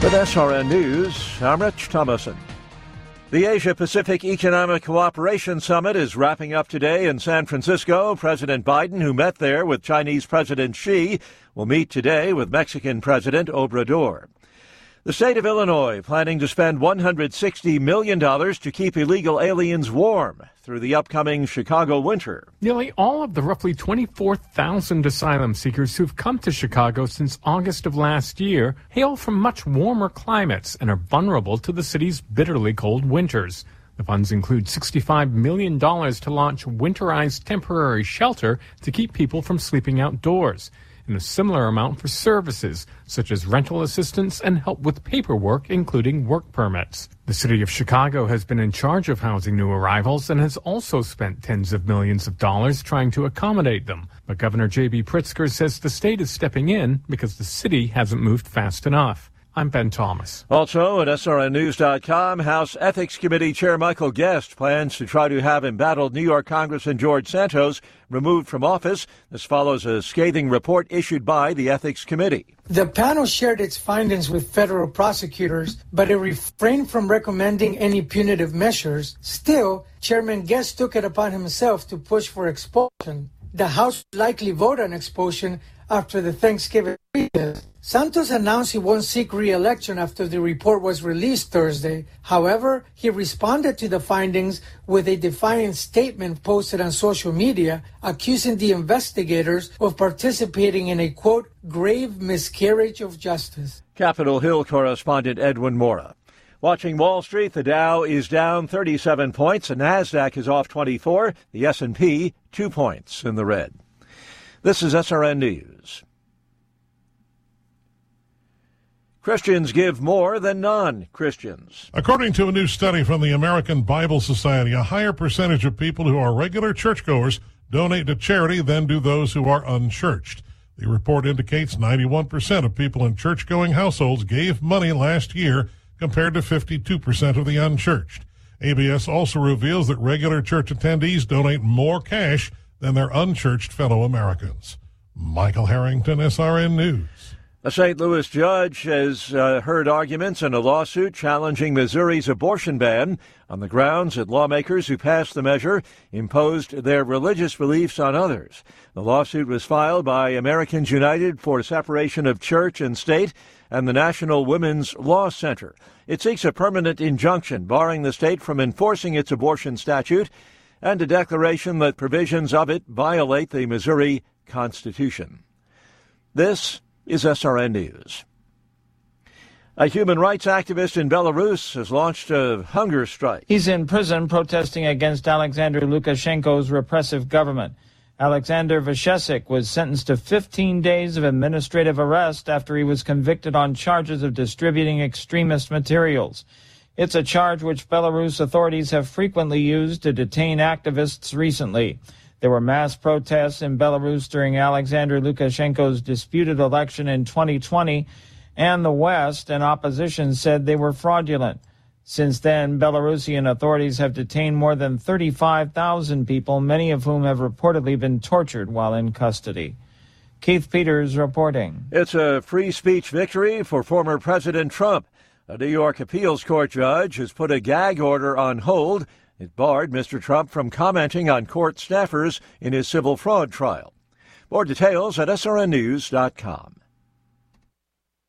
With SRN News, I'm Rich Thomason. The Asia-Pacific Economic Cooperation Summit is wrapping up today in San Francisco. President Biden, who met there with Chinese President Xi, will meet today with Mexican President Obrador. The state of Illinois planning to spend $160 million to keep illegal aliens warm through the upcoming Chicago winter. Nearly all of the roughly 24,000 asylum seekers who've come to Chicago since August of last year hail from much warmer climates and are vulnerable to the city's bitterly cold winters. The funds include $65 million to launch winterized temporary shelter to keep people from sleeping outdoors, and a similar amount for services, such as rental assistance and help with paperwork, including work permits. The city of Chicago has been in charge of housing new arrivals and has also spent tens of millions of dollars trying to accommodate them. But Governor J.B. Pritzker says the state is stepping in because the city hasn't moved fast enough. I'm Ben Thomas. Also at SRNnews.com, House Ethics Committee Chair Michael Guest plans to try to have embattled New York Congressman George Santos removed from office. This follows a scathing report issued by the Ethics Committee. The panel shared its findings with federal prosecutors, but it refrained from recommending any punitive measures. Still, Chairman Guest took it upon himself to push for expulsion. The House would likely vote on expulsion after the Thanksgiving recess. Santos announced he won't seek re-election after the report was released Thursday. However, he responded to the findings with a defiant statement posted on social media, accusing the investigators of participating in a, quote, grave miscarriage of justice. Capitol Hill correspondent Edwin Mora. Watching Wall Street, the Dow is down 37 points, the NASDAQ is off 24, the S&P 2 points in the red. This is SRN News. Christians give more than non-Christians. According to a new study from the American Bible Society, a higher percentage of people who are regular churchgoers donate to charity than do those who are unchurched. The report indicates 91% of people in church-going households gave money last year, compared to 52% of the unchurched. ABS also reveals that regular church attendees donate more cash than their unchurched fellow Americans. Michael Harrington, SRN News. A St. Louis judge has heard arguments in a lawsuit challenging Missouri's abortion ban on the grounds that lawmakers who passed the measure imposed their religious beliefs on others. The lawsuit was filed by Americans United for Separation of Church and State and the National Women's Law Center. It seeks a permanent injunction barring the state from enforcing its abortion statute and a declaration that provisions of it violate the Missouri Constitution. This is SRN News. A human rights activist in Belarus has launched a hunger strike. He's in prison protesting against Alexander Lukashenko's repressive government. Alexander Vashesek was sentenced to 15 days of administrative arrest after he was convicted on charges of distributing extremist materials. It's a charge which Belarus authorities have frequently used to detain activists recently. There were mass protests in Belarus during Alexander Lukashenko's disputed election in 2020, and the West and opposition said they were fraudulent. Since then, Belarusian authorities have detained more than 35,000 people, many of whom have reportedly been tortured while in custody. Keith Peters reporting. It's a free speech victory for former President Trump. A New York appeals court judge has put a gag order on hold. It barred Mr. Trump from commenting on court staffers in his civil fraud trial. More details at srnnews.com.